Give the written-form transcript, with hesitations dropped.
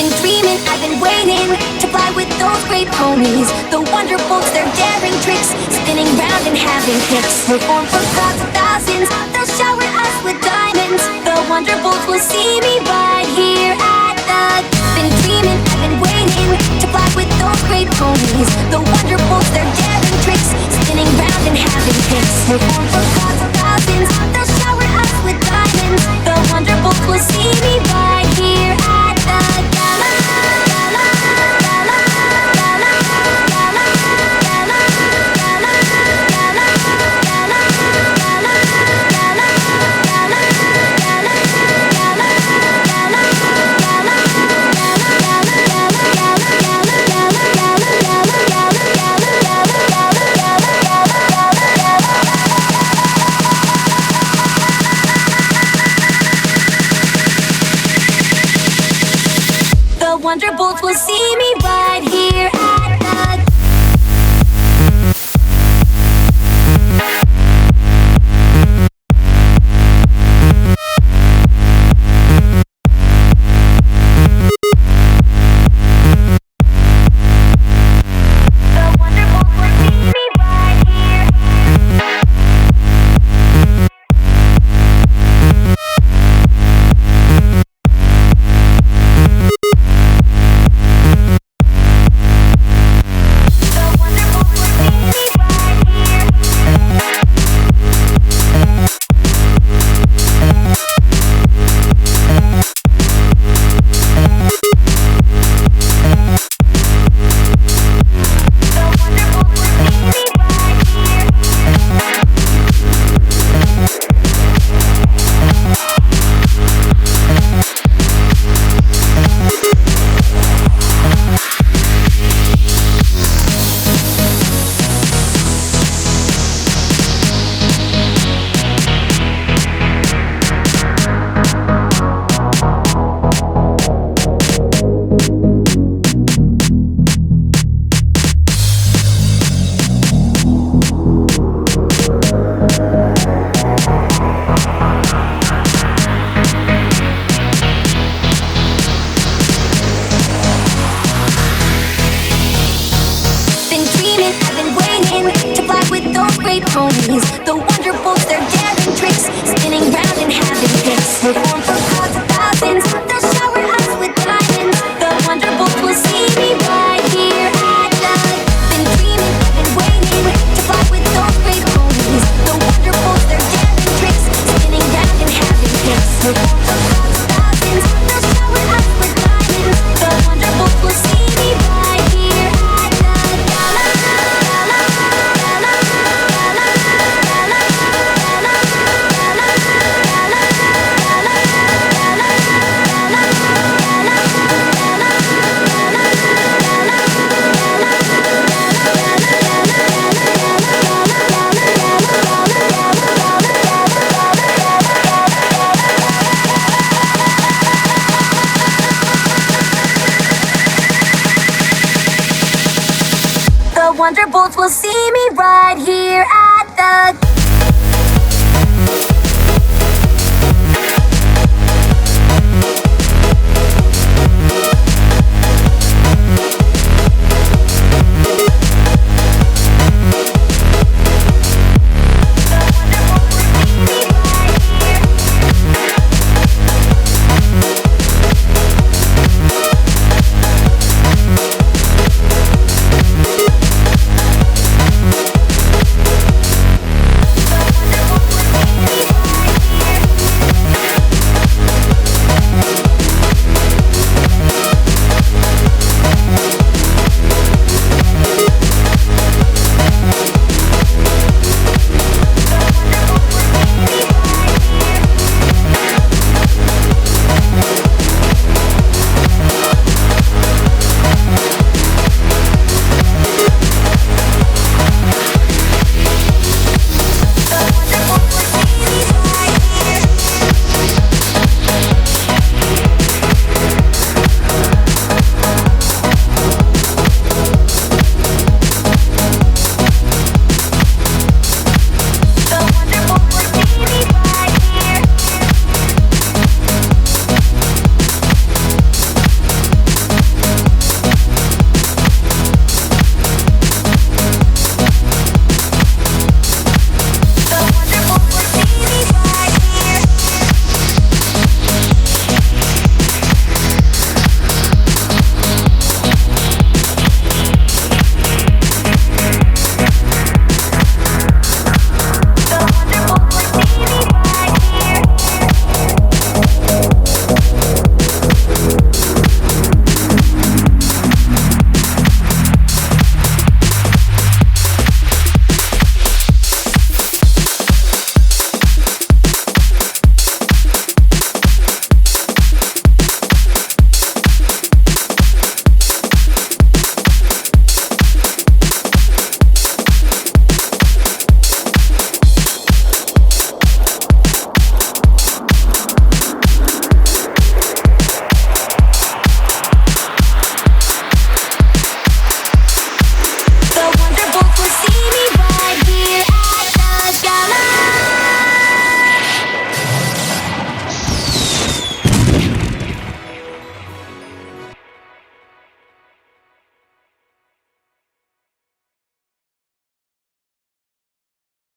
Been dreaming, I've been waiting to fly with those great ponies. The Wonderbolts, their daring tricks, spinning round and having kicks. Perform for crowds of thousands, they'll shower us with diamonds. The Wonderbolts will see me right here at the. Been dreaming, I've been waiting to fly with those great ponies. The Wonderbolts, their daring tricks, spinning round and having kicks. Perform for crowds of thousands, they'll shower us with diamonds. The Wonderbolts will see me right here at the gala. Wonderbolts will see me right here at the. Ponies, the Wonderbolts, their daring tricks, spinning round and having kicks. Perform for crowds of thousands, they'll shower us with diamonds. The Wonderbolts will see me right here at the. Been dreaming, I've been waiting to fly with those great ponies. The Wonderbolts, their daring tricks, spinning round and having kicks. Perform for crowds of thousands, they'll shower us with diamonds. The Wonderbolts will see me right here at the gala. The Wonderbolts will see me right here at the